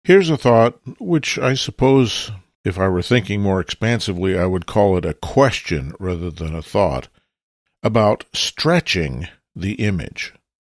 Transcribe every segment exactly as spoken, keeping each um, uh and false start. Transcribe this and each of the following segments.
Here's a thought, which I suppose, if I were thinking more expansively, I would call it a question rather than a thought, about stretching the image.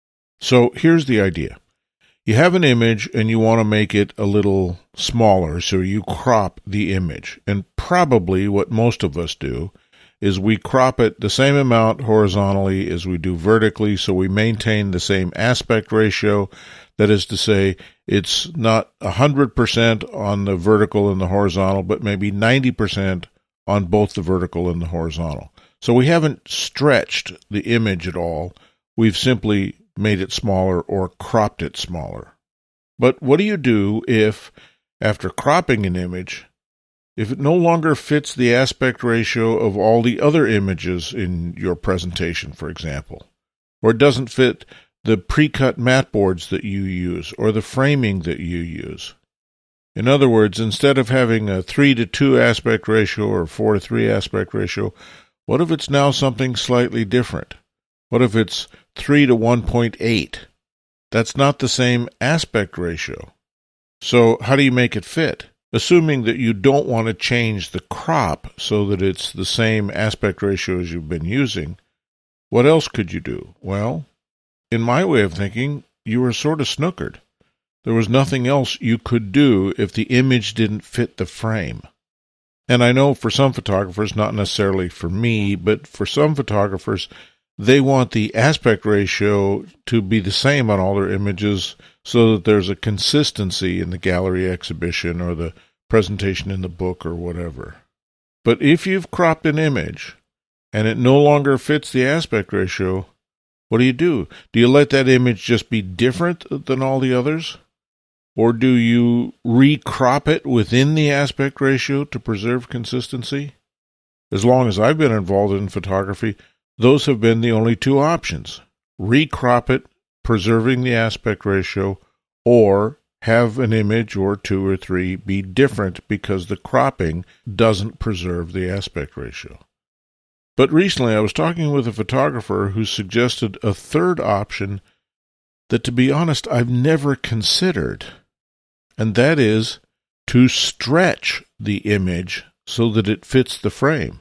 So here's the idea. You have an image and you want to make it a little smaller, so you crop the image. And probably what most of us do is we crop it the same amount horizontally as we do vertically, so we maintain the same aspect ratio. That is to say, it's not one hundred percent on the vertical and the horizontal, but maybe ninety percent on both the vertical and the horizontal. So we haven't stretched the image at all. We've simply made it smaller or cropped it smaller. But what do you do if, after cropping an image, if it no longer fits the aspect ratio of all the other images in your presentation, for example, or it doesn't fit the pre-cut mat boards that you use or the framing that you use? In other words, instead of having a three to two aspect ratio or four to three aspect ratio, what if it's now something slightly different? What if it's three to one point eight? That's not the same aspect ratio. So how do you make it fit? Assuming that you don't want to change the crop so that it's the same aspect ratio as you've been using, what else could you do? Well, in my way of thinking, you were sort of snookered. There was nothing else you could do if the image didn't fit the frame. And I know for some photographers, not necessarily for me, but for some photographers, they want the aspect ratio to be the same on all their images so that there's a consistency in the gallery exhibition or the presentation in the book or whatever. But if you've cropped an image and it no longer fits the aspect ratio, what do you do? Do you let that image just be different than all the others? Or do you recrop it within the aspect ratio to preserve consistency? As long as I've been involved in photography, those have been the only two options. Recrop it, preserving the aspect ratio, or have an image or two or three be different because the cropping doesn't preserve the aspect ratio. But recently I was talking with a photographer who suggested a third option that, to be honest, I've never considered, and that is to stretch the image so that it fits the frame.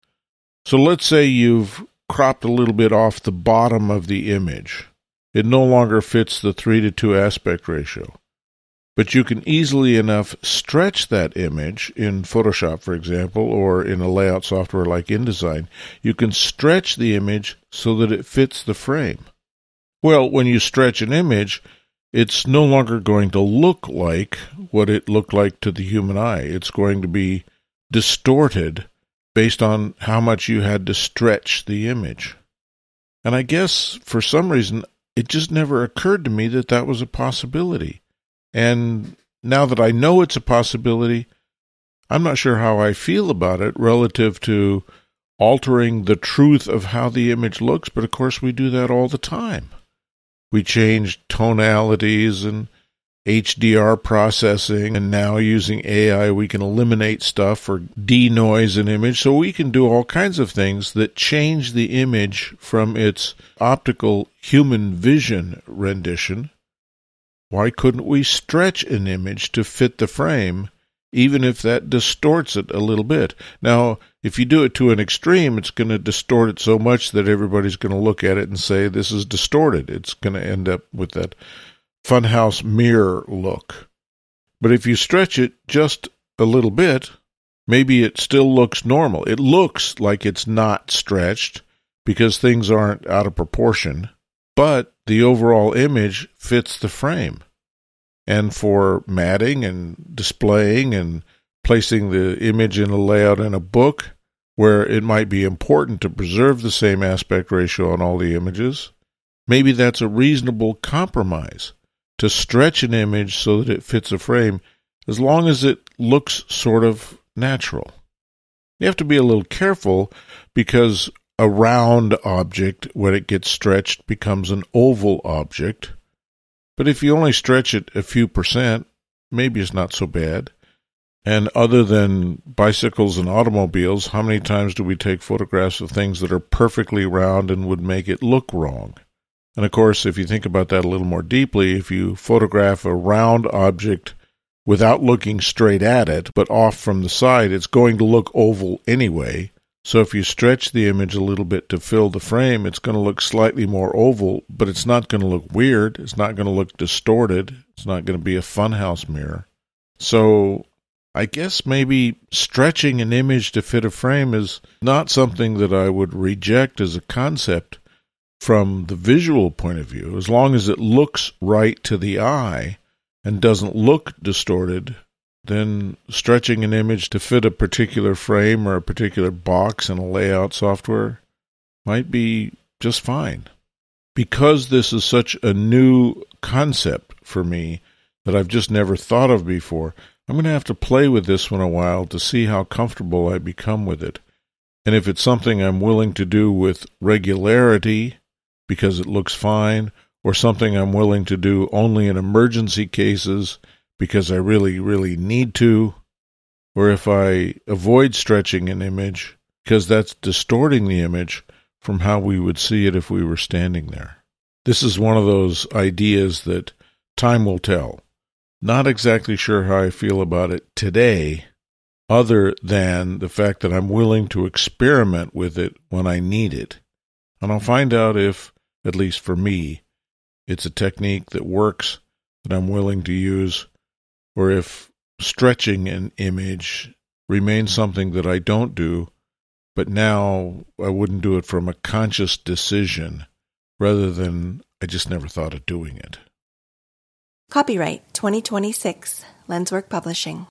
So let's say you've cropped a little bit off the bottom of the image. It no longer fits the three to two aspect ratio. But you can easily enough stretch that image in Photoshop, for example, or in a layout software like InDesign. You can stretch the image so that it fits the frame. Well, when you stretch an image, it's no longer going to look like what it looked like to the human eye. It's going to be distorted based on how much you had to stretch the image. And I guess, for some reason, it just never occurred to me that that was a possibility. And now that I know it's a possibility, I'm not sure how I feel about it relative to altering the truth of how the image looks, but of course we do that all the time. We change tonalities and H D R processing, and now using A I we can eliminate stuff or denoise an image, so we can do all kinds of things that change the image from its optical human vision rendition. Why couldn't we stretch an image to fit the frame, even if that distorts it a little bit? Now, if you do it to an extreme, it's going to distort it so much that everybody's going to look at it and say, this is distorted. It's going to end up with that funhouse mirror look. But if you stretch it just a little bit, maybe it still looks normal. It looks like it's not stretched because things aren't out of proportion, but the overall image fits the frame. And for matting and displaying and placing the image in a layout in a book where it might be important to preserve the same aspect ratio on all the images, maybe that's a reasonable compromise, to stretch an image so that it fits a frame as long as it looks sort of natural. You have to be a little careful because a round object, when it gets stretched, becomes an oval object. But if you only stretch it a few percent, maybe it's not so bad. And other than bicycles and automobiles, how many times do we take photographs of things that are perfectly round and would make it look wrong? And of course, if you think about that a little more deeply, if you photograph a round object without looking straight at it, but off from the side, it's going to look oval anyway. So if you stretch the image a little bit to fill the frame, it's going to look slightly more oval, but it's not going to look weird. It's not going to look distorted. It's not going to be a funhouse mirror. So I guess maybe stretching an image to fit a frame is not something that I would reject as a concept from the visual point of view. As long as it looks right to the eye and doesn't look distorted, then stretching an image to fit a particular frame or a particular box in a layout software might be just fine. Because this is such a new concept for me that I've just never thought of before, I'm going to have to play with this one a while to see how comfortable I become with it. And if it's something I'm willing to do with regularity because it looks fine, or something I'm willing to do only in emergency cases because I really, really need to, or if I avoid stretching an image because that's distorting the image from how we would see it if we were standing there. This is one of those ideas that time will tell. Not exactly sure how I feel about it today, other than the fact that I'm willing to experiment with it when I need it. And I'll find out if, at least for me, it's a technique that works, that I'm willing to use, or if stretching an image remains something that I don't do, but now I wouldn't do it from a conscious decision, rather than I just never thought of doing it. Copyright twenty twenty-six, Lenswork Publishing.